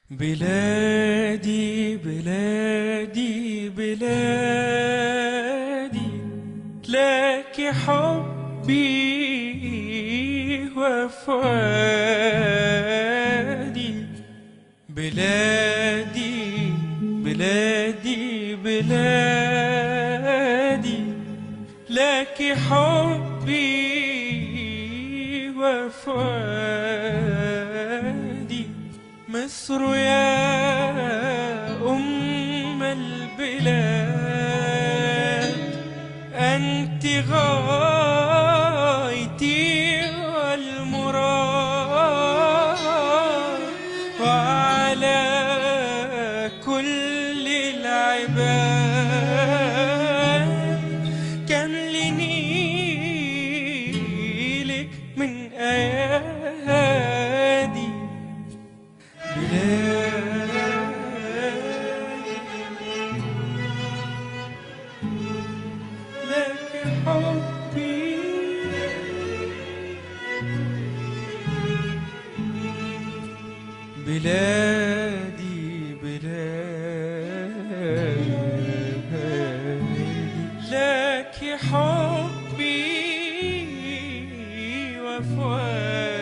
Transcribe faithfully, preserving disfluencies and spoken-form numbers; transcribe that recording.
بلادي بلادي بلادي لك حبي وفؤادي. بلادي بلادي بلادي لك حبي وفؤادي. مصر يا أم البلاد أنت غايتي والمراد، وعلى كل العباد كان لنيلك من أيادي. لك حبي بلادي بلادي لك حبي وفؤادي.